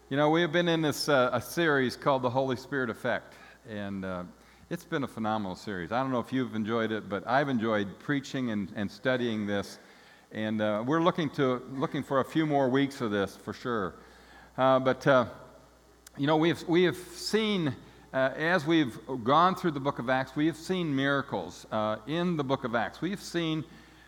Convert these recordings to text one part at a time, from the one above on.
You know, we have been in this a series called The Holy Spirit Effect, and it's been a phenomenal series. I don't know if you've enjoyed it, but I've enjoyed preaching and studying this, and we're looking for a few more weeks of this for sure. But you know, we have seen as we've gone through the book of Acts, we have seen miracles in the book of Acts. We have seen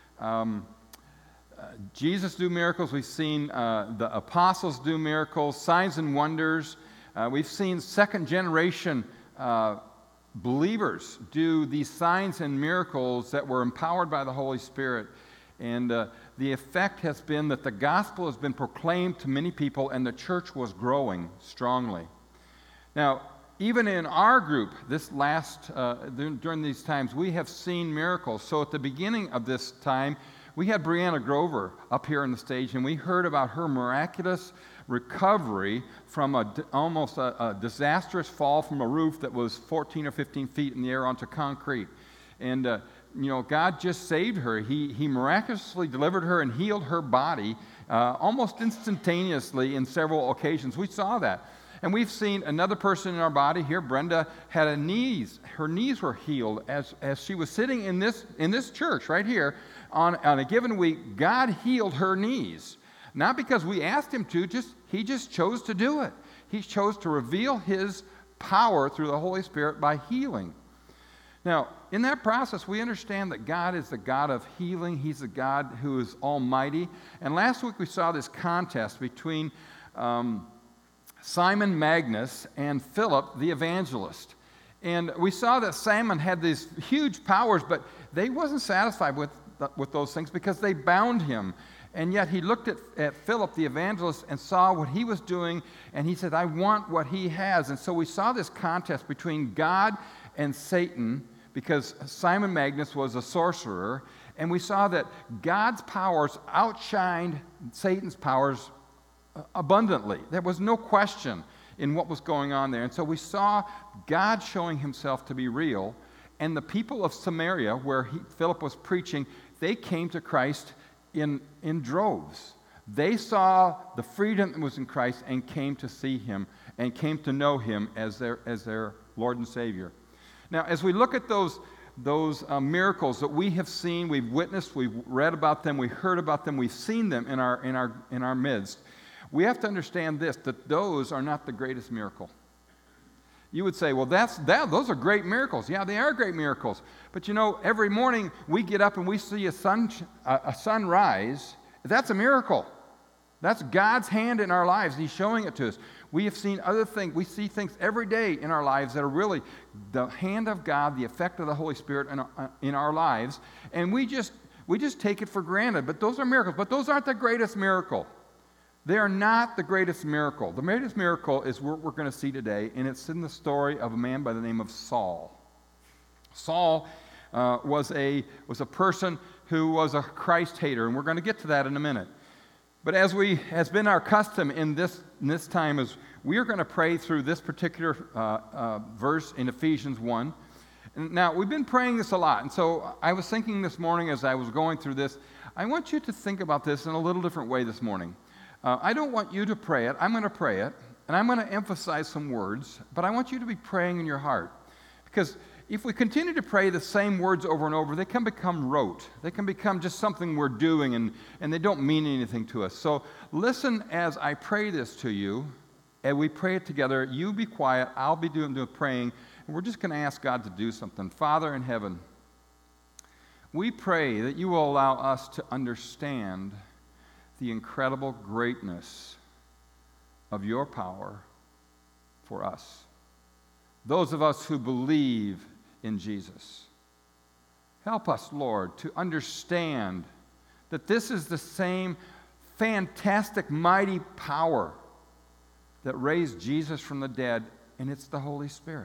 Jesus do miracles. We've seen the apostles do miracles, signs and wonders. We've seen second-generation believers do these signs and miracles that were empowered by the Holy Spirit. And the effect has been that the gospel has been proclaimed to many people, and the church was growing strongly. Now, even in our group, during these times, we have seen miracles. So at the beginning of this time, we had Brianna Grover up here on the stage, and we heard about her miraculous recovery from almost a disastrous fall from a roof that was 14 or 15 feet in the air onto concrete. And, you know, God just saved her. He miraculously delivered her and healed her body almost instantaneously in several occasions. We saw that. And we've seen another person in our body here, Brenda, had her knees were healed as she was sitting in this church right here. On a given week, God healed her knees. Not because we asked him to, he just chose to do it. He chose to reveal his power through the Holy Spirit by healing. Now, in that process, we understand that God is the God of healing. He's the God who is almighty. And last week we saw this contest between Simon Magus and Philip the evangelist. And we saw that Simon had these huge powers, but they wasn't satisfied with those things because they bound him. And yet he looked at Philip the evangelist and saw what he was doing, and he said, I want what he has. And so we saw this contest between God and Satan because Simon Magus was a sorcerer, and we saw that God's powers outshined Satan's powers abundantly. There was no question in what was going on there. And so we saw God showing himself to be real, and the people of Samaria, where Philip was preaching, they came to Christ in droves. They saw the freedom that was in Christ and came to see him and came to know him as their Lord and Savior. Now, as we look at those miracles that we have seen, we've witnessed, we've read about them, we've heard about them, we've seen them in our midst, we have to understand this, that those are not the greatest miracle. You would say, well, those are great miracles. Yeah, they are great miracles. But you know, every morning we get up and we see a sunrise. That's a miracle. That's God's hand in our lives. He's showing it to us. We have seen other things. We see things every day in our lives that are really the hand of God, the effect of the Holy Spirit in our lives. And we just take it for granted. But those are miracles. But those aren't the greatest miracle. They are not the greatest miracle. The greatest miracle is what we're going to see today, and it's in the story of a man by the name of Saul. Saul was a person who was a Christ hater, and we're going to get to that in a minute. But as has been our custom in this time, is we are going to pray through this particular verse in Ephesians 1. And now, we've been praying this a lot, and so I was thinking this morning as I was going through this, I want you to think about this in a little different way this morning. I don't want you to pray it. I'm going to pray it, and I'm going to emphasize some words, but I want you to be praying in your heart. Because if we continue to pray the same words over and over, they can become rote. They can become just something we're doing, and they don't mean anything to us. So listen as I pray this to you, and we pray it together. You be quiet. I'll be doing the praying, and we're just going to ask God to do something. Father in heaven, we pray that you will allow us to understand the incredible greatness of your power for us. Those of us who believe in Jesus. Help us, Lord, to understand that this is the same fantastic, mighty power that raised Jesus from the dead, and it's the Holy Spirit.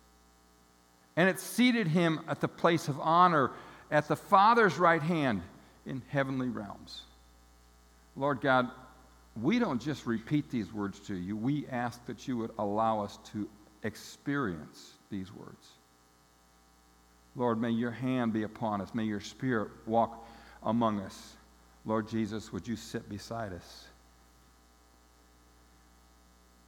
And it seated him at the place of honor at the Father's right hand in heavenly realms. Lord God, we don't just repeat these words to you. We ask that you would allow us to experience these words. Lord, may your hand be upon us. May your Spirit walk among us. Lord Jesus, would you sit beside us?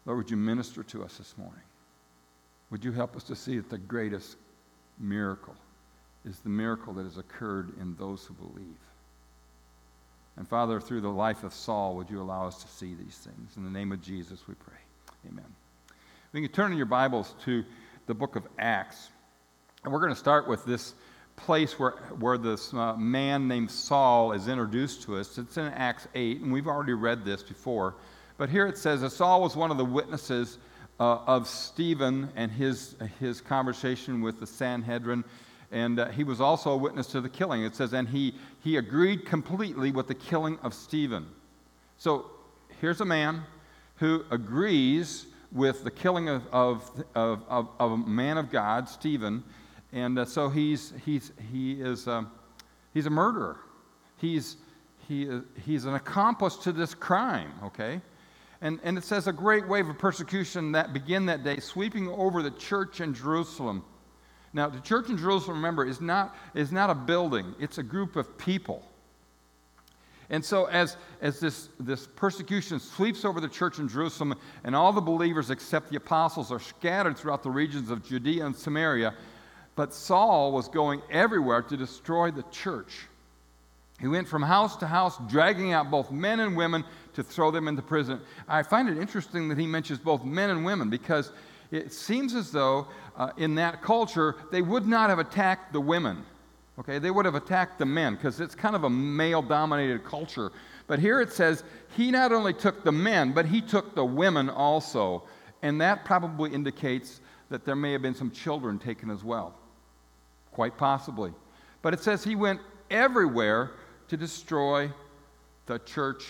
Lord, would you minister to us this morning? Would you help us to see that the greatest miracle is the miracle that has occurred in those who believe? And Father, through the life of Saul, would you allow us to see these things? In the name of Jesus, we pray. Amen. We can turn in your Bibles to the book of Acts. And we're going to start with this place where this man named Saul is introduced to us. It's in Acts 8, and we've already read this before. But here it says that Saul was one of the witnesses of Stephen and his conversation with the Sanhedrin. And he was also a witness to the killing. It says, and he agreed completely with the killing of Stephen. So here's a man who agrees with the killing of a man of God, Stephen. And so he's a murderer. He's an accomplice to this crime, okay? And it says a great wave of persecution that began that day, sweeping over the church in Jerusalem. Now, the church in Jerusalem, remember, is not a building. It's a group of people. And so as this persecution sweeps over the church in Jerusalem, and all the believers except the apostles are scattered throughout the regions of Judea and Samaria, but Saul was going everywhere to destroy the church. He went from house to house, dragging out both men and women to throw them into prison. I find it interesting that he mentions both men and women, because it seems as though in that culture they would not have attacked the women. Okay, they would have attacked the men, because it's kind of a male-dominated culture. But here it says he not only took the men, but he took the women also. And that probably indicates that there may have been some children taken as well. Quite possibly. But it says he went everywhere to destroy the church.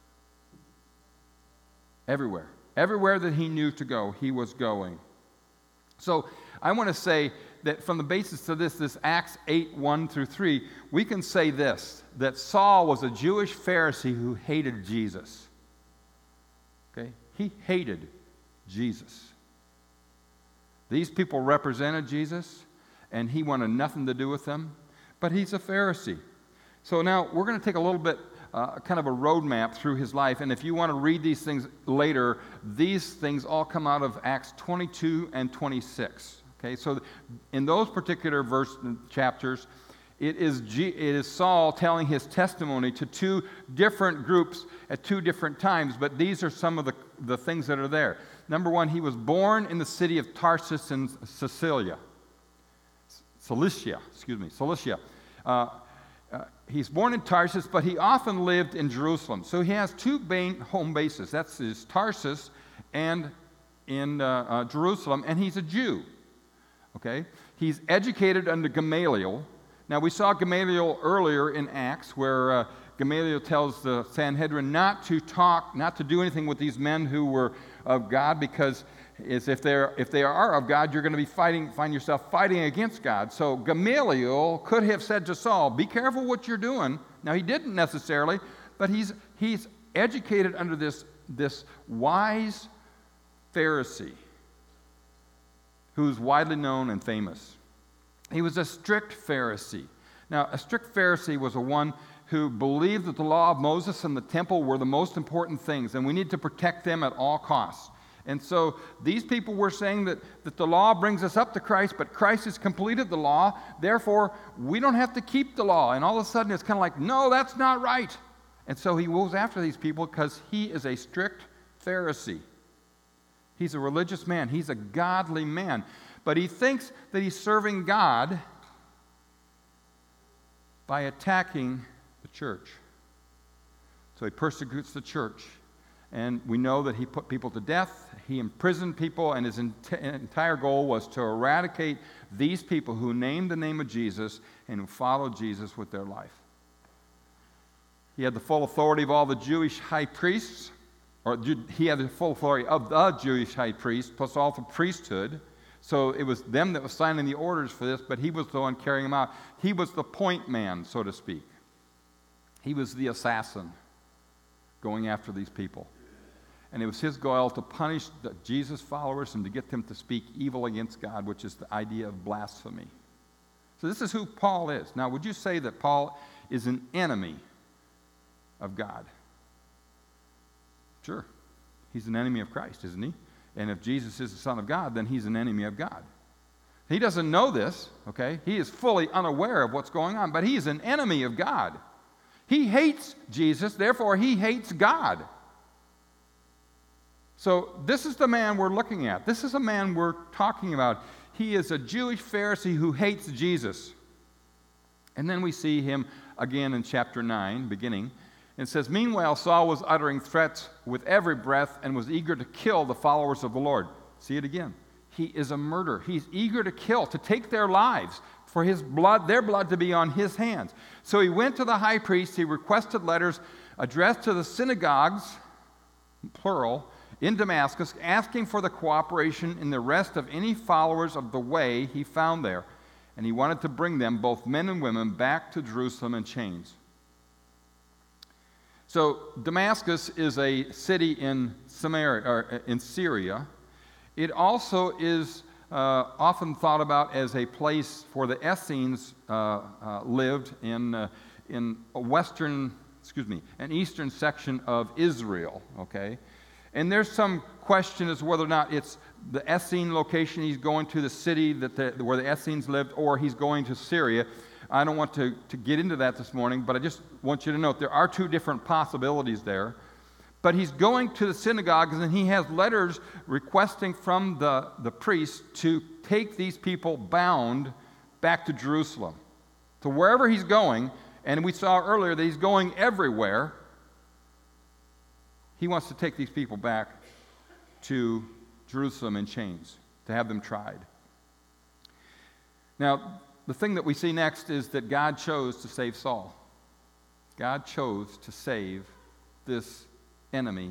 Everywhere. Everywhere that he knew to go, he was going. So I want to say that from the basis of this Acts 8, 1 through 3, we can say this, that Saul was a Jewish Pharisee who hated Jesus. Okay? He hated Jesus. These people represented Jesus, and he wanted nothing to do with them, but he's a Pharisee. So now we're going to take a little bit kind of a roadmap through his life. And if you want to read these things later, these things all come out of Acts 22 and 26. Okay, so in those particular chapters, it is Saul telling his testimony to two different groups at two different times, but these are some of the things that are there. Number one, he was born in the city of Tarsus in Cilicia. He's born in Tarsus, but he often lived in Jerusalem. So he has two main home bases. That's his Tarsus and in Jerusalem, and he's a Jew. Okay? He's educated under Gamaliel. Now, we saw Gamaliel earlier in Acts, where Gamaliel tells the Sanhedrin not to do anything with these men who were of God, because if they are of God, you're going to find yourself fighting against God. So Gamaliel could have said to Saul, be careful what you're doing. Now, he didn't necessarily, but he's educated under this wise Pharisee who's widely known and famous. He was a strict Pharisee. Now, a strict Pharisee was one who believed that the law of Moses and the temple were the most important things, and we need to protect them at all costs. And so these people were saying that the law brings us up to Christ, but Christ has completed the law, therefore we don't have to keep the law. And all of a sudden it's kind of like, no, that's not right. And so he goes after these people because he is a strict Pharisee. He's a religious man. He's a godly man. But he thinks that he's serving God by attacking the church. So he persecutes the church. And we know that he put people to death. He imprisoned people, and his entire goal was to eradicate these people who named the name of Jesus and who followed Jesus with their life. He had the full authority of all the Jewish high priests, or he had the full authority of the Jewish high priests, plus all the priesthood. So it was them that was signing the orders for this, but he was the one carrying them out. He was the point man, so to speak. He was the assassin going after these people. And it was his goal to punish the Jesus followers and to get them to speak evil against God, which is the idea of blasphemy. So this is who Paul is. Now, would you say that Paul is an enemy of God? Sure. He's an enemy of Christ, isn't he? And if Jesus is the Son of God, then he's an enemy of God. He doesn't know this, okay? He is fully unaware of what's going on, but he's an enemy of God. He hates Jesus, therefore he hates God. So this is the man we're looking at. This is a man we're talking about. He is a Jewish Pharisee who hates Jesus. And then we see him again in chapter 9, beginning. It says, "Meanwhile, Saul was uttering threats with every breath and was eager to kill the followers of the Lord." See it again. He is a murderer. He's eager to kill, to take their lives, for his blood, their blood to be on his hands. So he went to the high priest. He requested letters addressed to the synagogues, plural, in Damascus, asking for the cooperation in the arrest of any followers of the way he found there. And he wanted to bring them, both men and women, back to Jerusalem in chains. So Damascus is a city in Samaria, or in Syria. It also is often thought about as a place for the Essenes lived in an eastern section of Israel. Okay, and there's some question as to whether or not it's the Essene location he's going to, the city where the Essenes lived, or he's going to Syria. I don't want to get into that this morning, but I just want you to note there are two different possibilities there. But he's going to the synagogues, and he has letters requesting from the priests to take these people bound back to Jerusalem, to wherever he's going. And we saw earlier that he's going everywhere. He wants to take these people back to Jerusalem in chains, to have them tried. Now, the thing that we see next is that God chose to save Saul. God chose to save this enemy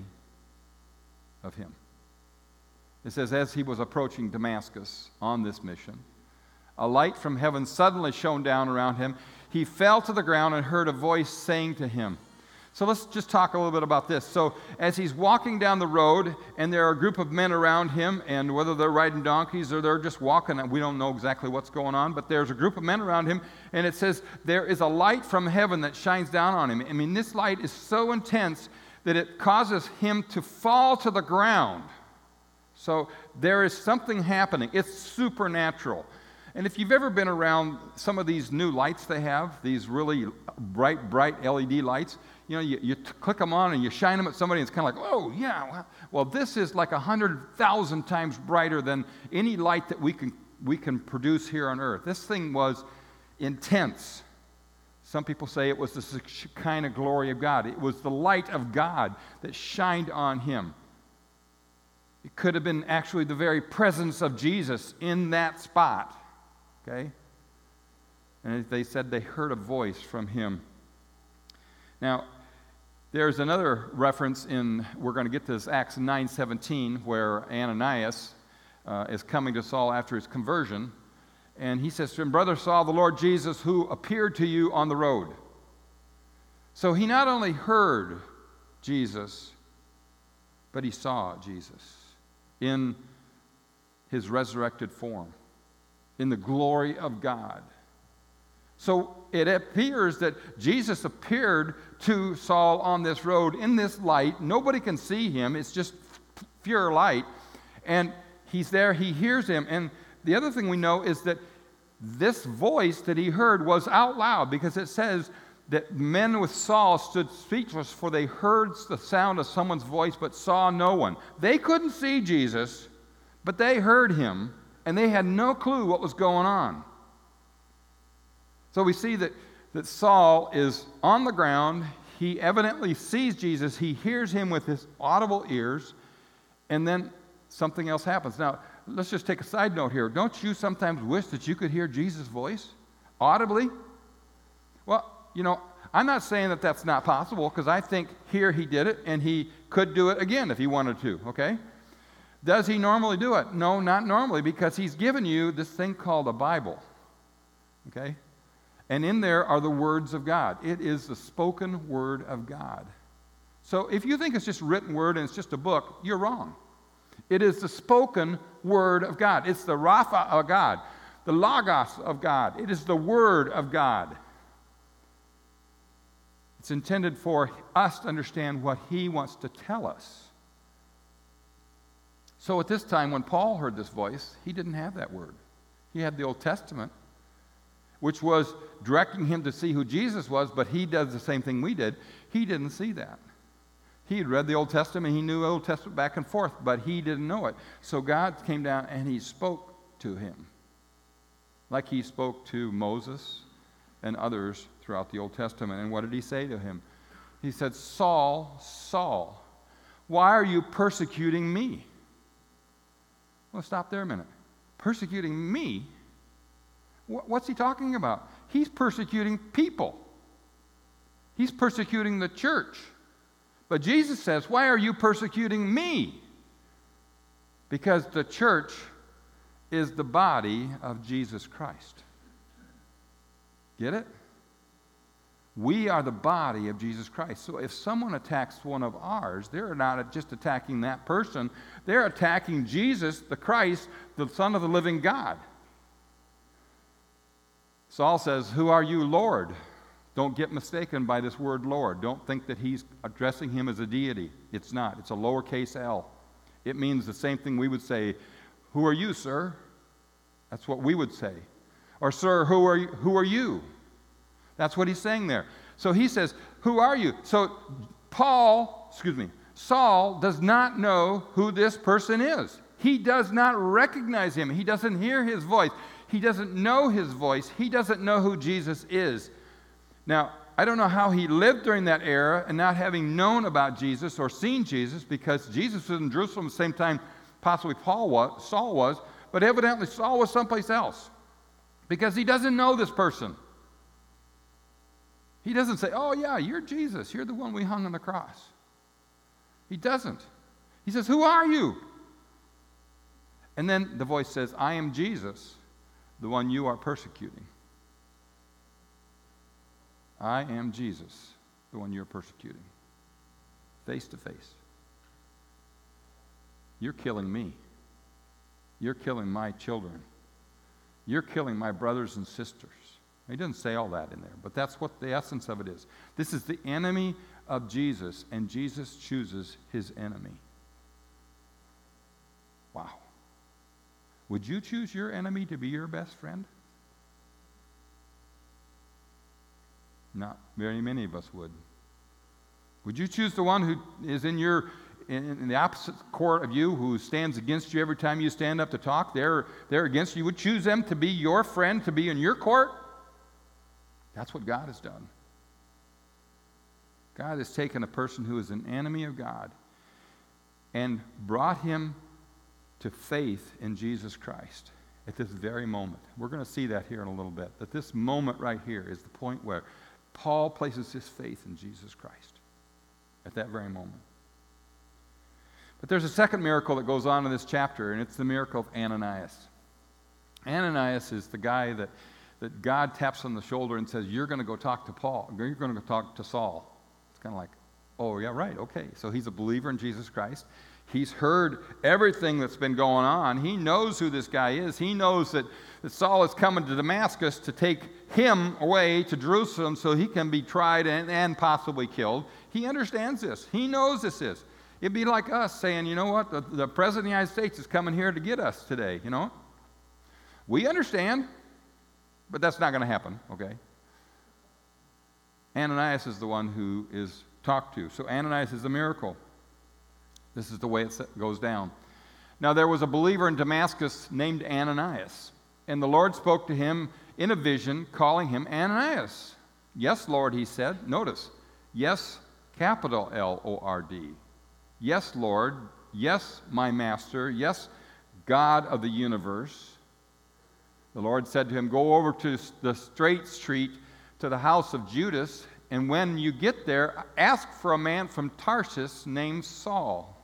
of him. It says, as he was approaching Damascus on this mission, a light from heaven suddenly shone down around him. He fell to the ground and heard a voice saying to him. So let's just talk a little bit about this. So as he's walking down the road, and there are a group of men around him, and whether they're riding donkeys or they're just walking, we don't know exactly what's going on, but there's a group of men around him, and it says there is a light from heaven that shines down on him. I mean, this light is so intense that it causes him to fall to the ground. So there is something happening. It's supernatural. And if you've ever been around some of these new lights they have, these really bright LED lights, you know, you click them on and you shine them at somebody, and it's kind of like, oh, yeah. Well, this is like 100,000 times brighter than any light that we can produce here on earth. This thing was intense. Some people say it was the Shekinah glory of God. It was the light of God that shined on him. It could have been actually the very presence of Jesus in that spot. Okay? And they said they heard a voice from him. Now, there's another reference we're going to get to this, Acts 9:17, where Ananias is coming to Saul after his conversion. And he says to him, "Brother Saul, the Lord Jesus, who appeared to you on the road." So he not only heard Jesus, but he saw Jesus in his resurrected form, in the glory of God. So it appears that Jesus appeared to Saul on this road in this light. Nobody can see him. It's just pure light. And he's there. He hears him. And the other thing we know is that this voice that he heard was out loud, because it says that men with Saul stood speechless, for they heard the sound of someone's voice but saw no one. They couldn't see Jesus, but they heard him, and they had no clue what was going on. So we see that Saul is on the ground. He evidently sees Jesus. He hears him with his audible ears, and then something else happens. Now, let's just take a side note here. Don't you sometimes wish that you could hear Jesus' voice audibly? Well, you know, I'm not saying that that's not possible, because I think here he did it, and he could do it again if he wanted to, okay? Does he normally do it? No, not normally, because he's given you this thing called a Bible, okay? And in there are the words of God. It is the spoken word of God. So if you think it's just written word and it's just a book, you're wrong. It is the spoken word of God. It's the Rapha of God, the Logos of God. It is the word of God. It's intended for us to understand what he wants to tell us. So at this time, when Paul heard this voice, he didn't have that word. He had the Old Testament, which was directing him to see who Jesus was, but he does the same thing we did. He didn't see that. He had read the Old Testament. He knew the Old Testament back and forth, but he didn't know it. So God came down and he spoke to him like he spoke to Moses and others throughout the Old Testament. And what did he say to him? He said, Saul, Saul, why are you persecuting me? Well, stop there a minute. Persecuting me? What's he talking about? He's persecuting people. He's persecuting the church. But Jesus says, why are you persecuting me? Because the church is the body of Jesus Christ. Get it? We are the body of Jesus Christ. So if someone attacks one of ours, they're not just attacking that person. They're attacking Jesus, the Christ, the Son of the living God. Saul says, who are you, Lord? Don't get mistaken by this word Lord. Don't think that he's addressing him as a deity. It's not. It's a lowercase l. It means the same thing we would say, who are you, sir? That's what we would say. Or, sir, who are you? That's what he's saying there. So he says, who are you? So Saul does not know who this person is. He does not recognize him. He doesn't hear his voice. He doesn't know his voice. He doesn't know who Jesus is. Now, I don't know how he lived during that era and not having known about Jesus or seen Jesus, because Jesus was in Jerusalem at the same time possibly Saul was, but evidently Saul was someplace else because he doesn't know this person. He doesn't say, oh yeah, you're Jesus. You're the one we hung on the cross. He doesn't. He says, who are you? And then the voice says, I am Jesus, the one you are persecuting. I am Jesus, the one you're persecuting. Face to face. You're killing me. You're killing my children. You're killing my brothers and sisters. He doesn't say all that in there, but that's what the essence of it is. This is the enemy of Jesus, and Jesus chooses his enemy. Wow. Would you choose your enemy to be your best friend? Not very many of us would. Would you choose the one who is in the opposite court of you, who stands against you every time you stand up to talk? They're against you. You would choose them to be your friend, to be in your court? That's what God has done. God has taken a person who is an enemy of God and brought him to faith in Jesus Christ at this very moment. We're going to see that here in a little bit, that this moment right here is the point where Paul places his faith in Jesus Christ at that very moment. But there's a second miracle that goes on in this chapter, and it's the miracle of Ananias. Ananias is the guy that God taps on the shoulder and says, you're going to go talk to Paul. You're going to go talk to Saul. It's kind of like, oh, yeah, right, okay. So he's a believer in Jesus Christ. He's heard everything that's been going on. He knows who this guy is. He knows that Saul is coming to Damascus to take him away to Jerusalem so he can be tried and possibly killed. He understands this. He knows this is. It'd be like us saying, you know what, the President of the United States is coming here to get us today, you know. We understand, but that's not going to happen, okay? Ananias is the one who is talked to. So Ananias is a miracle. This is the way it goes down. Now there was a believer in Damascus named Ananias, and the Lord spoke to him in a vision, calling him Ananias. Yes, Lord, he said. Notice, yes, capital L-O-R-D. Yes, Lord. Yes, my master. Yes, God of the universe. The Lord said to him, go over to the straight street to the house of Judas, and when you get there, ask for a man from Tarsus named Saul.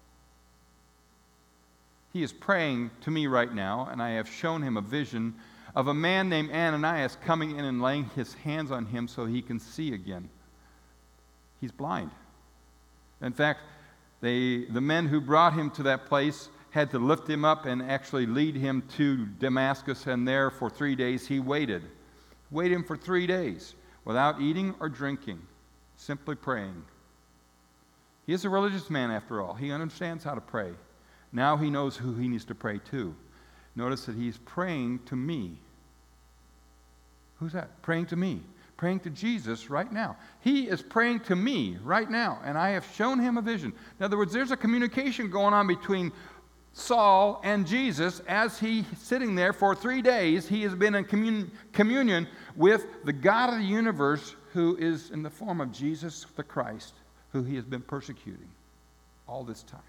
He is praying to me right now, and I have shown him a vision of a man named Ananias coming in and laying his hands on him so he can see again. He's blind. In fact, the men who brought him to that place had to lift him up and actually lead him to Damascus, and there for 3 days he waited. Waited him for 3 days without eating or drinking, simply praying. He is a religious man after all. He understands how to pray. Now he knows who he needs to pray to. Notice that he's praying to me. Who's that? Praying to me. Praying to Jesus right now. He is praying to me right now, and I have shown him a vision. In other words, there's a communication going on between Saul and Jesus. As he's sitting there for 3 days, he has been in communion with the God of the universe, who is in the form of Jesus the Christ, who he has been persecuting all this time.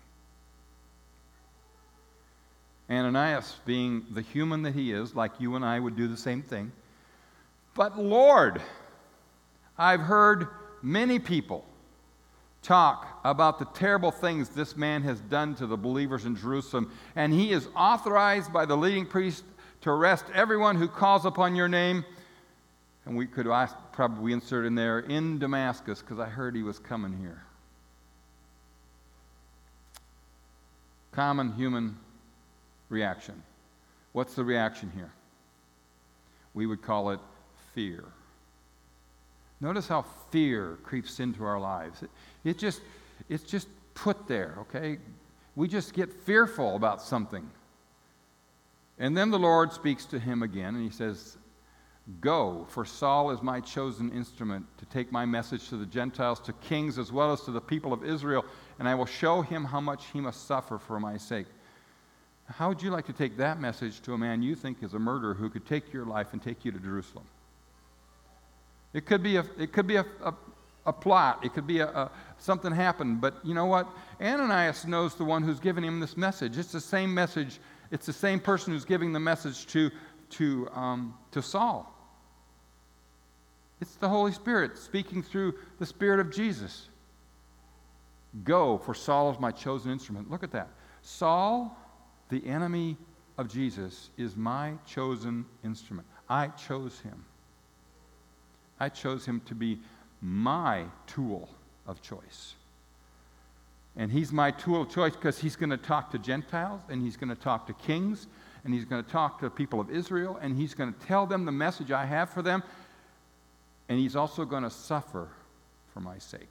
Ananias, being the human that he is, like you and I would do the same thing. But Lord, I've heard many people talk about the terrible things this man has done to the believers in Jerusalem, and he is authorized by the leading priest to arrest everyone who calls upon your name. And we could probably insert in there, in Damascus, because I heard he was coming here. Common human reaction. What's the reaction here? We would call it fear. Notice how fear creeps into our lives. It's just put there, okay? We just get fearful about something. And then the Lord speaks to him again, and he says, "Go, for Saul is my chosen instrument to take my message to the Gentiles, to kings as well as to the people of Israel, and I will show him how much he must suffer for my sake." How would you like to take that message to a man you think is a murderer who could take your life and take you to Jerusalem? It could be a plot. It could be something happened. But you know what? Ananias knows the one who's giving him this message. It's the same message. It's the same person who's giving the message to Saul. It's the Holy Spirit speaking through the Spirit of Jesus. Go, for Saul is my chosen instrument. Look at that. Saul, the enemy of Jesus, is my chosen instrument. I chose him. I chose him to be my tool of choice. And he's my tool of choice because he's going to talk to Gentiles, and he's going to talk to kings, and he's going to talk to the people of Israel, and he's going to tell them the message I have for them, and he's also going to suffer for my sake.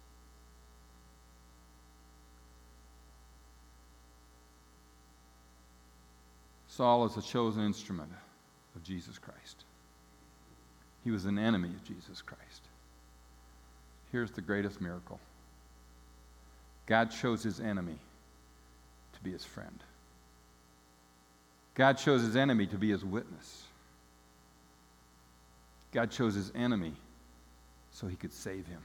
Saul is a chosen instrument of Jesus Christ. He was an enemy of Jesus Christ. Here's the greatest miracle. God chose his enemy to be his friend. God chose his enemy to be his witness. God chose his enemy so he could save him.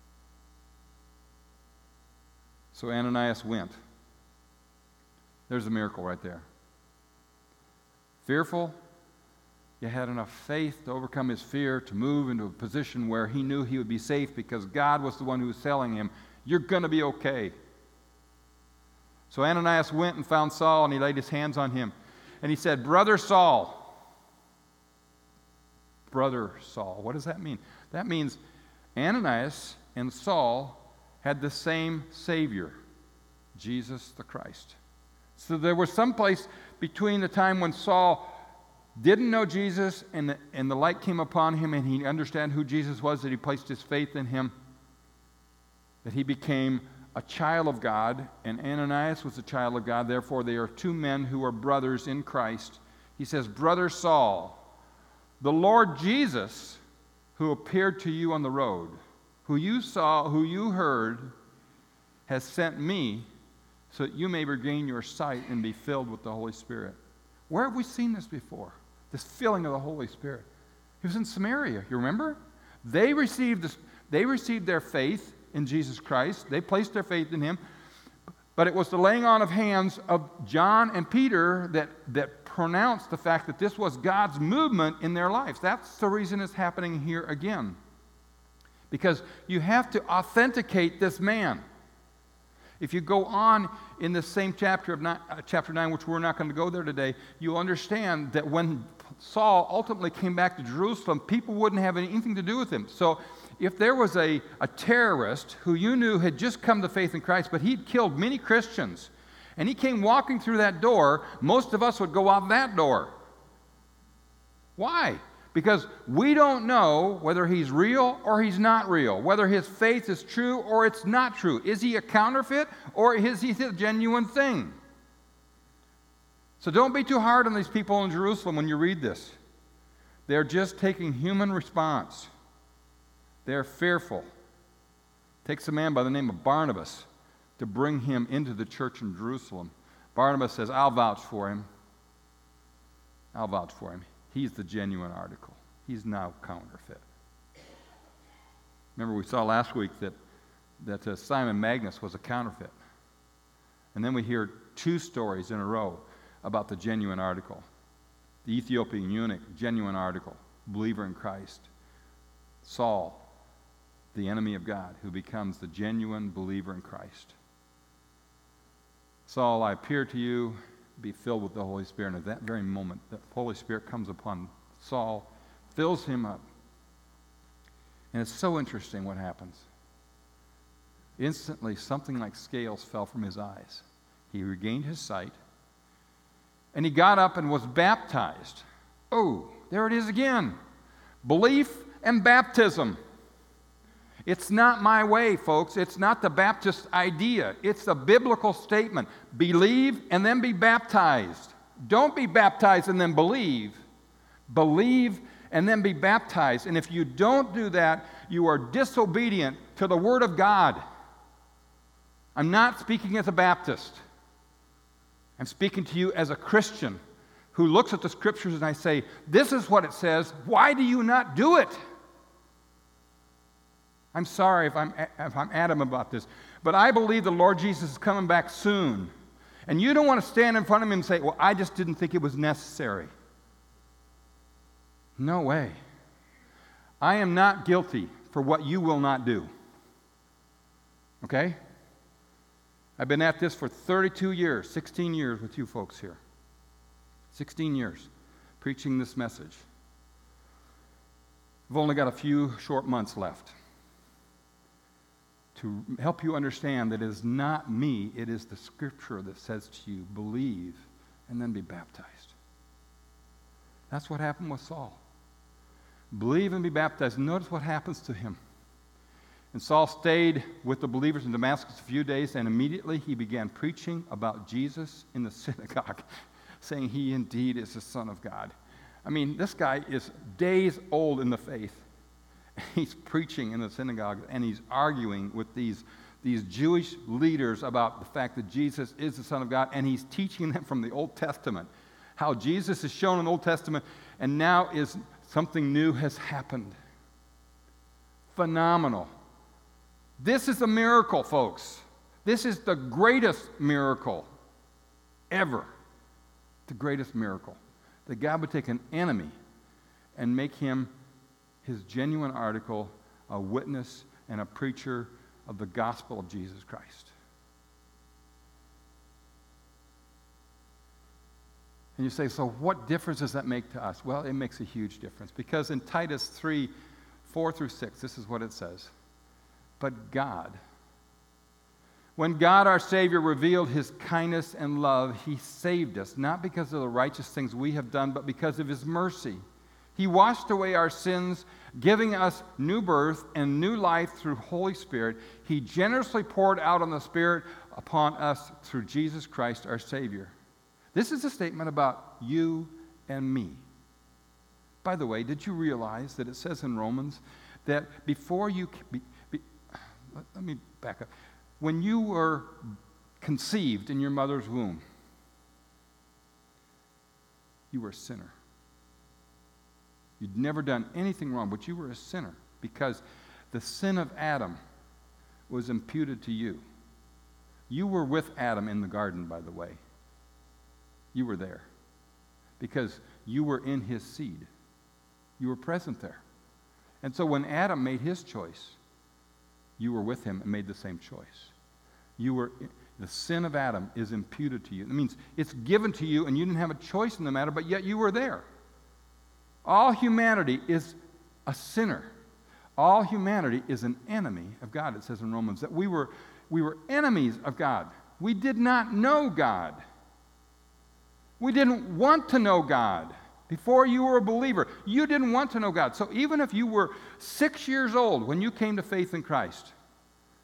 So Ananias went. There's a miracle right there. Fearful, he had enough faith to overcome his fear, to move into a position where he knew he would be safe because God was the one who was telling him, "You're going to be okay." So Ananias went and found Saul, and he laid his hands on him. And he said, "Brother Saul." Brother Saul. What does that mean? That means Ananias and Saul had the same Savior, Jesus the Christ. So there was some place between the time when Saul didn't know Jesus and the light came upon him and he understood who Jesus was, that he placed his faith in him, that he became a child of God, and Ananias was a child of God. Therefore, they are two men who are brothers in Christ. He says, "Brother Saul, the Lord Jesus, who appeared to you on the road, who you saw, who you heard, has sent me so that you may regain your sight and be filled with the Holy Spirit." Where have we seen this before? This filling of the Holy Spirit. It was in Samaria, you remember? They received their faith in Jesus Christ. They placed their faith in him. But it was the laying on of hands of John and Peter that pronounced the fact that this was God's movement in their lives. That's the reason it's happening here again. Because you have to authenticate this man. If you go on in the same chapter 9, which we're not going to go there today, you'll understand that when Saul ultimately came back to Jerusalem, people wouldn't have anything to do with him. So if there was a terrorist who you knew had just come to faith in Christ, but he'd killed many Christians, and he came walking through that door, most of us would go out that door. Why? Because we don't know whether he's real or he's not real, whether his faith is true or it's not true. Is he a counterfeit or is he the genuine thing? So don't be too hard on these people in Jerusalem when you read this. They're just taking human response. They're fearful. It takes a man by the name of Barnabas to bring him into the church in Jerusalem. Barnabas says, I'll vouch for him. I'll vouch for him. He's the genuine article. He's now counterfeit. Remember we saw last week that Simon Magus was a counterfeit. And then we hear two stories in a row about the genuine article. The Ethiopian eunuch, genuine article, believer in Christ. Saul, the enemy of God, who becomes the genuine believer in Christ. Saul, I appear to you, be filled with the Holy Spirit. And at that very moment, the Holy Spirit comes upon Saul, fills him up. And it's so interesting what happens. Instantly, something like scales fell from his eyes. He regained his sight, and he got up and was baptized. Oh, there it is again. Belief and baptism. It's not my way, folks. It's not the Baptist idea. It's the biblical statement. Believe and then be baptized. Don't be baptized and then believe. Believe and then be baptized. And if you don't do that, you are disobedient to the Word of God. I'm not speaking as a Baptist. I'm speaking to you as a Christian who looks at the Scriptures and I say, this is what it says. Why do you not do it? I'm sorry if I'm adamant about this, but I believe the Lord Jesus is coming back soon. And you don't want to stand in front of him and say, well, I just didn't think it was necessary. No way. I am not guilty for what you will not do. Okay? I've been at this for 32 years, 16 years with you folks here. 16 years preaching this message. I've only got a few short months left to help you understand that it is not me, it is the Scripture that says to you, believe and then be baptized. That's what happened with Saul. Believe and be baptized. Notice what happens to him. And Saul stayed with the believers in Damascus a few days, and immediately he began preaching about Jesus in the synagogue, saying he indeed is the Son of God. I mean, this guy is days old in the faith. He's preaching in the synagogue, and he's arguing with these Jewish leaders about the fact that Jesus is the Son of God, and he's teaching them from the Old Testament, how Jesus is shown in the Old Testament, and now is something new has happened. Phenomenal. This is a miracle, folks. This is the greatest miracle ever. The greatest miracle. That God would take an enemy and make him his genuine article, a witness and a preacher of the gospel of Jesus Christ. And you say, so what difference does that make to us? Well, it makes a huge difference. Because in Titus 3, 4 through 6, this is what it says. But God, when God our Savior revealed his kindness and love, he saved us, not because of the righteous things we have done, but because of his mercy. He washed away our sins, giving us new birth and new life through Holy Spirit. He generously poured out on the Spirit upon us through Jesus Christ our Savior. This is a statement about you and me. By the way, did you realize that it says in Romans that before you... Let me back up. When you were conceived in your mother's womb, you were a sinner. You'd never done anything wrong, but you were a sinner because the sin of Adam was imputed to you. You were with Adam in the garden, by the way. You were there because you were in his seed. You were present there. And so when Adam made his choice, you were with him and made the same choice. The sin of Adam is imputed to you. It means it's given to you and you didn't have a choice in the matter, but yet you were there. All humanity is a sinner. All humanity is an enemy of God. It says in Romans that we were enemies of God. We did not know God. We didn't want to know God. Before you were a believer, you didn't want to know God. So even if you were 6 years old when you came to faith in Christ,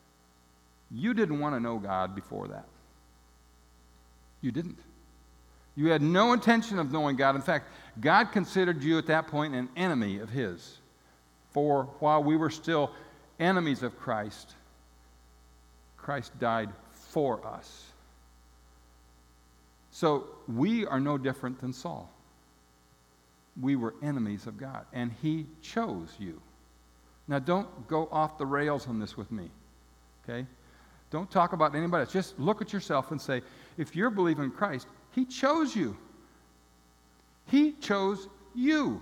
you didn't want to know God before that. You didn't. You had no intention of knowing God. In fact, God considered you at that point an enemy of His. For while we were still enemies of Christ, Christ died for us. So we are no different than Saul. We were enemies of God, and He chose you. Now, don't go off the rails on this with me, okay? Don't talk about anybody else. Just look at yourself and say, if you're believing in Christ, He chose you. He chose you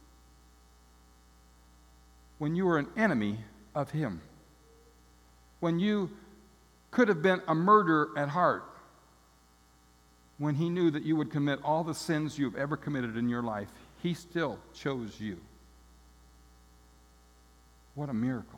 when you were an enemy of Him, when you could have been a murderer at heart, when He knew that you would commit all the sins you've ever committed in your life. He still chose you. What a miracle.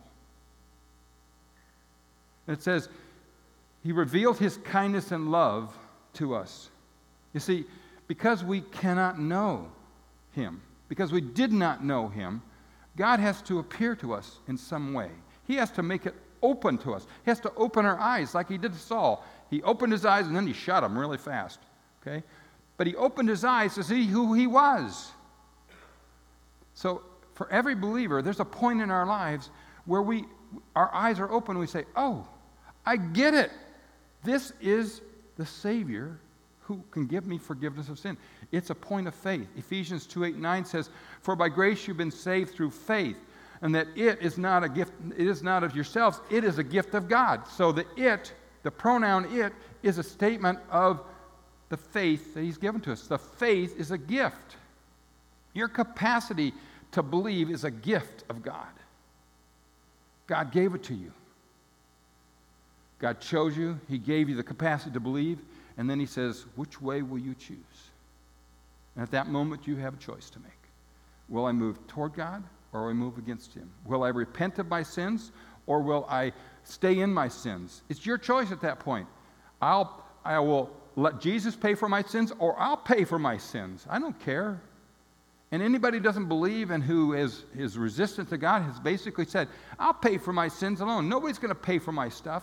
It says, He revealed His kindness and love to us. You see, because we cannot know Him, because we did not know Him, God has to appear to us in some way. He has to make it open to us. He has to open our eyes like He did to Saul. He opened his eyes and then He shut them really fast. Okay? But He opened his eyes to see who He was. So for every believer, there's a point in our lives where our eyes are open and we say, oh, I get it. This is the Savior who can give me forgiveness of sin. It's a point of faith. Ephesians 2:8-9 says, for by grace you've been saved through faith, and that it is not a gift, it is not of yourselves, it is a gift of God. So the pronoun it, is a statement of the faith that He's given to us. The faith is a gift. Your capacity to believe is a gift of God. God gave it to you. God chose you. He gave you the capacity to believe. And then He says, which way will you choose? And at that moment, you have a choice to make. Will I move toward God or will I move against Him? Will I repent of my sins or will I stay in my sins? It's your choice at that point. I will let Jesus pay for my sins or I'll pay for my sins. I don't care. And anybody who doesn't believe and who is resistant to God has basically said, I'll pay for my sins alone. Nobody's going to pay for my stuff.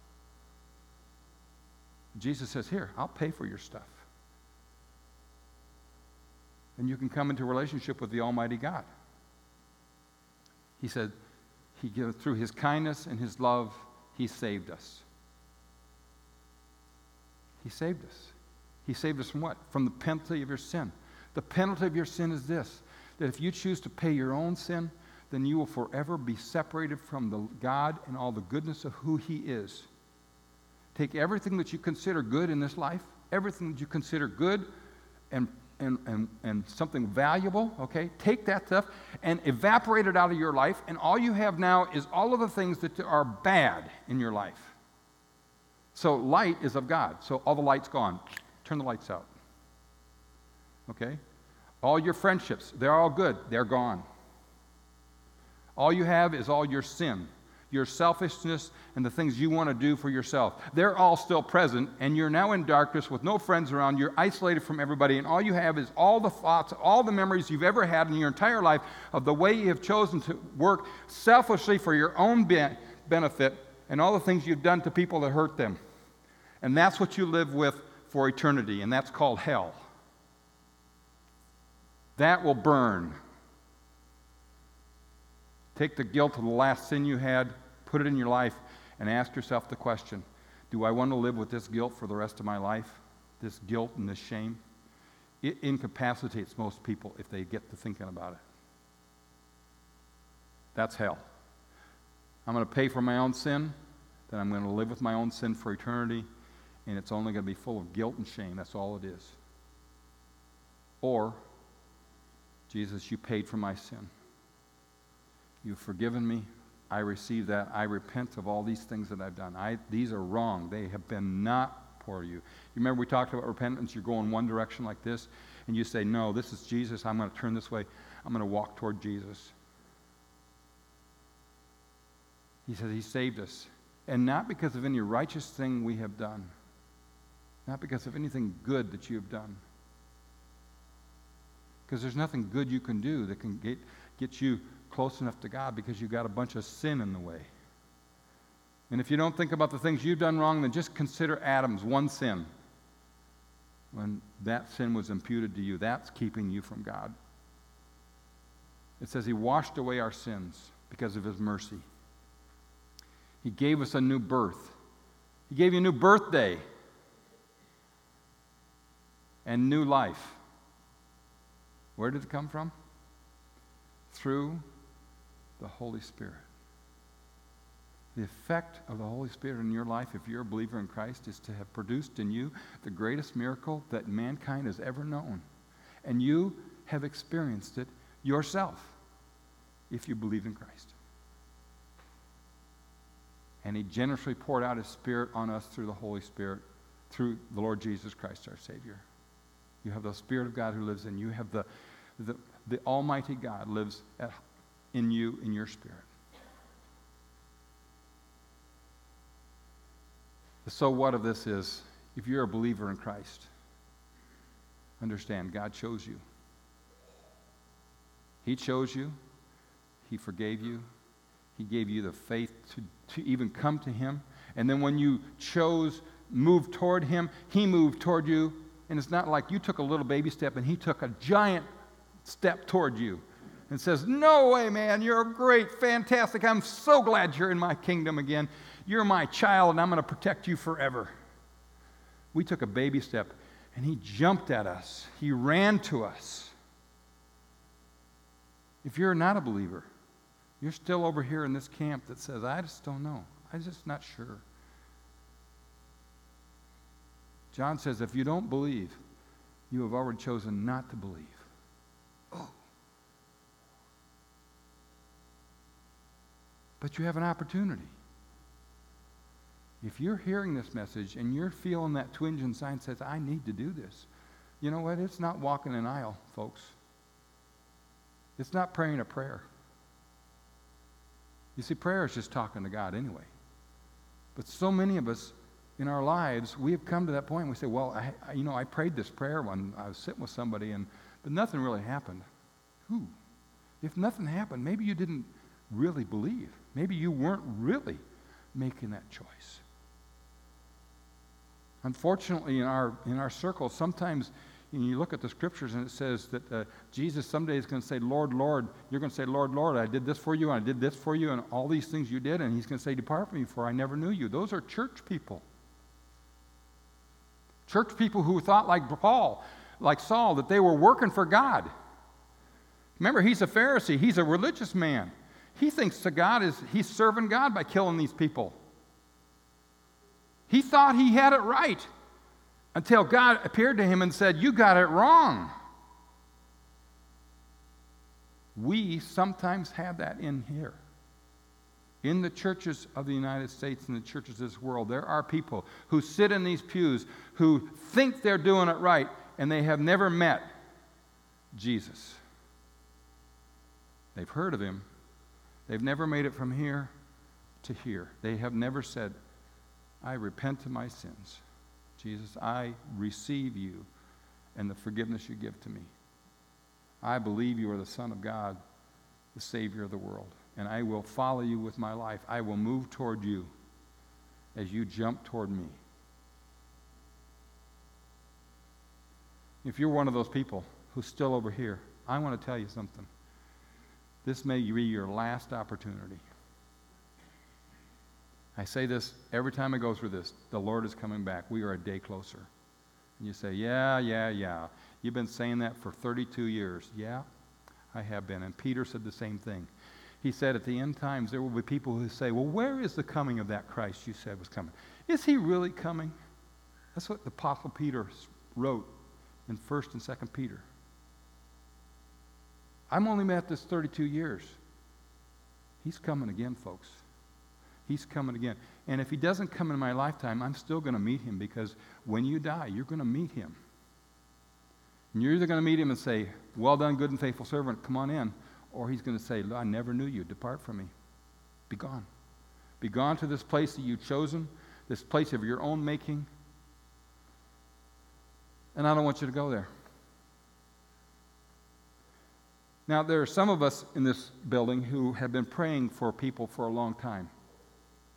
Jesus says, here, I'll pay for your stuff. And you can come into a relationship with the Almighty God. He said, through His kindness and His love, He saved us. He saved us. He saved us from what? From the penalty of your sin. The penalty of your sin is this, that if you choose to pay your own sin, then you will forever be separated from the God and all the goodness of who He is. Take everything that you consider good in this life, everything that you consider good and something valuable, okay? Take that stuff and evaporate it out of your life, and all you have now is all of the things that are bad in your life. So light is of God. So all the light's gone. Turn the lights out. Okay? All your friendships, they're all good. They're gone. All you have is all your sin, your selfishness, and the things you want to do for yourself. They're all still present, and you're now in darkness with no friends around. You're isolated from everybody, and all you have is all the thoughts, all the memories you've ever had in your entire life of the way you have chosen to work selfishly for your own benefit and all the things you've done to people that hurt them. And that's what you live with for eternity, and that's called hell. That will burn. Take the guilt of the last sin you had, put it in your life, and ask yourself the question, do I want to live with this guilt for the rest of my life? This guilt and this shame? It incapacitates most people if they get to thinking about it. That's hell. I'm going to pay for my own sin, then I'm going to live with my own sin for eternity, and it's only going to be full of guilt and shame. That's all it is. Or, Jesus, you paid for my sin. You've forgiven me. I receive that. I repent of all these things that I've done. These are wrong. They have been not for you. You remember we talked about repentance. You're going one direction like this, and you say, no, this is Jesus. I'm going to turn this way. I'm going to walk toward Jesus. He says He saved us. And not because of any righteous thing we have done. Not because of anything good that you have done. Because there's nothing good you can do that can get you close enough to God, because you've got a bunch of sin in the way. And if you don't think about the things you've done wrong, then just consider Adam's one sin. when that sin was imputed to you. That's keeping you from God. It says he washed away our sins because of his mercy. He gave us a new birth. He gave you a new birthday and new life. Where did it come from? Through the Holy Spirit. The effect of the Holy Spirit in your life, if you're a believer in Christ, is to have produced in you the greatest miracle that mankind has ever known. And you have experienced it yourself if you believe in Christ. And he generously poured out his Spirit on us through the Holy Spirit, through the Lord Jesus Christ, our Savior. You have the Spirit of God who lives in you. You have the Almighty God lives in you, in your spirit. The so what of this is, if you're a believer in Christ, understand God chose you. He chose you. He forgave you. He gave you the faith to even come to him. And then when you moved toward him, he moved toward you. And it's not like you took a little baby step and he took a giant step toward you and says, no way, man, you're great, fantastic. I'm so glad you're in my kingdom again. You're my child, and I'm going to protect you forever. We took a baby step, and he jumped at us. He ran to us. If you're not a believer, you're still over here in this camp that says, I just don't know. I'm just not sure. John says, if you don't believe, you have already chosen not to believe. Oh. But you have an opportunity. If you're hearing this message and you're feeling that twinge inside that says, I need to do this, you know what? It's not walking an aisle, folks. It's not praying a prayer. You see, prayer is just talking to God anyway. But so many of us in our lives, we have come to that point and we say, well, I prayed this prayer when I was sitting with somebody, but nothing really happened. If nothing happened, maybe you didn't really believe. Maybe you weren't really making that choice. Unfortunately, in our circles, sometimes you look at the scriptures and it says that Jesus someday is going to say, Lord, Lord. You're going to say, Lord, Lord, I did this for you, and I did this for you, and all these things you did, and he's going to say, depart from me, for I never knew you. Those are church people. Church people who thought like Saul, that they were working for God. Remember, he's a Pharisee. He's a religious man. He thinks he's serving God by killing these people. He thought he had it right until God appeared to him and said, you got it wrong. We sometimes have that in here. In the churches of the United States and the churches of this world, there are people who sit in these pews who think they're doing it right, and they have never met Jesus. They've heard of him. They've never made it from here to here. They have never said, I repent of my sins. Jesus, I receive you and the forgiveness you give to me. I believe you are the Son of God, the Savior of the world, and I will follow you with my life. I will move toward you as you jump toward me. If you're one of those people who's still over here, I want to tell you something. This may be your last opportunity. I say this every time I go through this. The Lord is coming back. We are a day closer. And you say, yeah. You've been saying that for 32 years. Yeah, I have been. And Peter said the same thing. He said at the end times there will be people who say, well, where is the coming of that Christ you said was coming? Is he really coming? That's what the Apostle Peter wrote in 1st and 2nd Peter. I'm only at this 32 years. He's coming again, folks. He's coming again. And if he doesn't come in my lifetime, I'm still going to meet him, because when you die, you're going to meet him. And you're either going to meet him and say, well done, good and faithful servant, come on in. Or he's going to say, I never knew you. Depart from me. Be gone. Be gone to this place that you've chosen, this place of your own making. And I don't want you to go there. Now, there are some of us in this building who have been praying for people for a long time.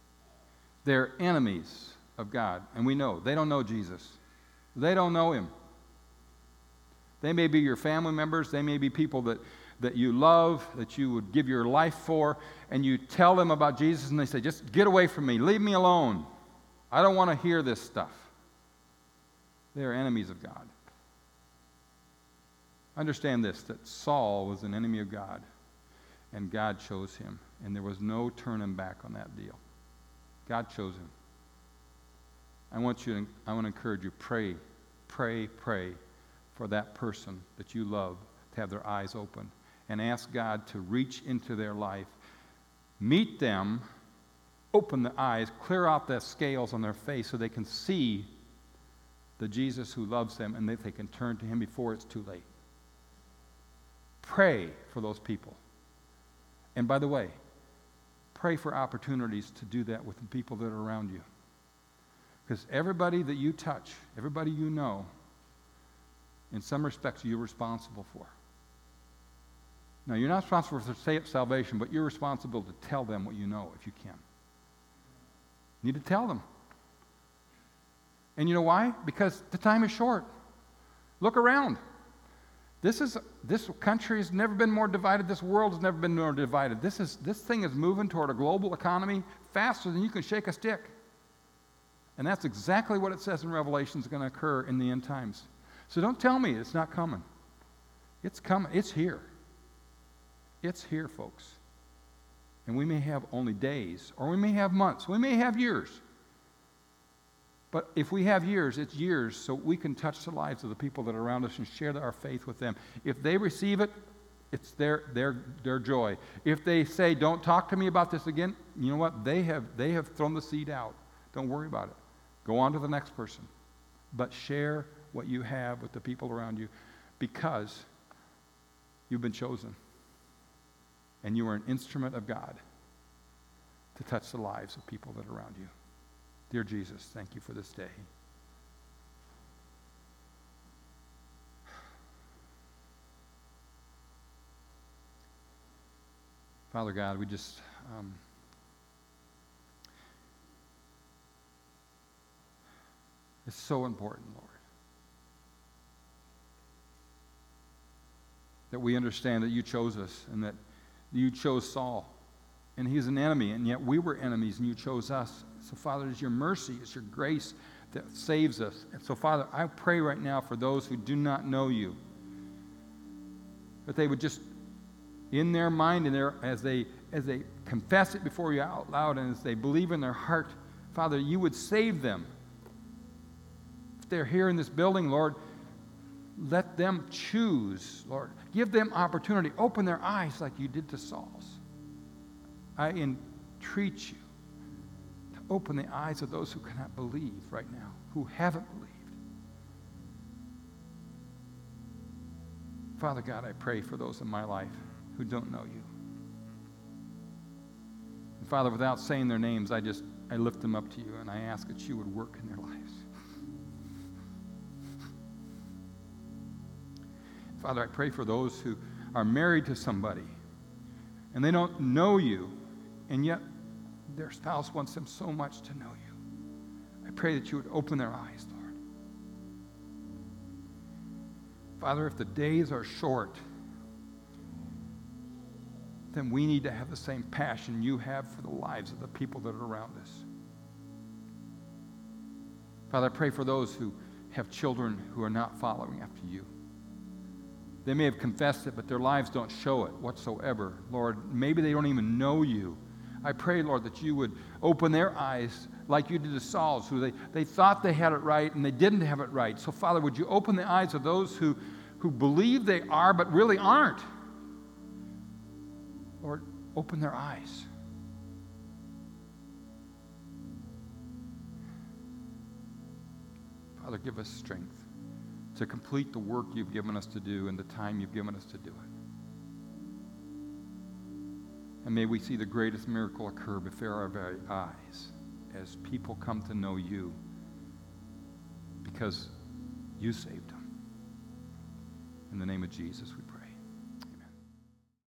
They're enemies of God, and we know. They don't know Jesus. They don't know him. They may be your family members. They may be people that you love, that you would give your life for, and you tell them about Jesus, and they say, just get away from me. Leave me alone. I don't want to hear this stuff. They are enemies of God. Understand this, that Saul was an enemy of God, and God chose him, and there was no turning back on that deal. God chose him. I want to encourage you, pray for that person that you love to have their eyes open, and ask God to reach into their life, meet them, open the eyes, clear out the scales on their face so they can see the Jesus who loves them, and that they can turn to him before it's too late. Pray for those people. And by the way, pray for opportunities to do that with the people that are around you. Because everybody that you touch, everybody you know, in some respects you're responsible for. Now, you're not responsible for their salvation, but you're responsible to tell them what you know if you can. You need to tell them. And you know why? Because the time is short. Look around. This country has never been more divided. This world has never been more divided. This thing is moving toward a global economy faster than you can shake a stick. And that's exactly what it says in Revelation is going to occur in the end times. So don't tell me it's not coming. It's coming. It's here. It's here, folks. And we may have only days, or we may have months, we may have years. But if we have years, it's years so we can touch the lives of the people that are around us and share our faith with them. If they receive it, it's their joy. If they say, don't talk to me about this again, you know what? They have thrown the seed out. Don't worry about it. Go on to the next person. But share what you have with the people around you, because you've been chosen. And you are an instrument of God to touch the lives of people that are around you. Dear Jesus, thank you for this day. Father God, we just it's so important, Lord, that we understand that you chose us and that you chose Saul. And he's an enemy, and yet we were enemies, and you chose us. So, Father, it's your mercy, it's your grace that saves us. And so, Father, I pray right now for those who do not know you, that they would just, in their mind, and as they confess it before you out loud, and as they believe in their heart, Father, you would save them. If they're here in this building, Lord, let them choose, Lord. Give them opportunity. Open their eyes like you did to Saul's. I entreat you to open the eyes of those who cannot believe right now, who haven't believed. Father God, I pray for those in my life who don't know you. And Father, without saying their names, I lift them up to you, and I ask that you would work in their lives. Father, I pray for those who are married to somebody and they don't know you, and yet their spouse wants them so much to know you. I pray that you would open their eyes, Lord. Father, if the days are short, then we need to have the same passion you have for the lives of the people that are around us. Father, I pray for those who have children who are not following after you. They may have confessed it, but their lives don't show it whatsoever. Lord, maybe they don't even know you. I pray, Lord, that you would open their eyes like you did to Saul's, who they thought they had it right and they didn't have it right. So, Father, would you open the eyes of those who believe they are but really aren't? Lord, open their eyes. Father, give us strength to complete the work you've given us to do and the time you've given us to do it. And may we see the greatest miracle occur before our very eyes as people come to know you because you saved them. In the name of Jesus, we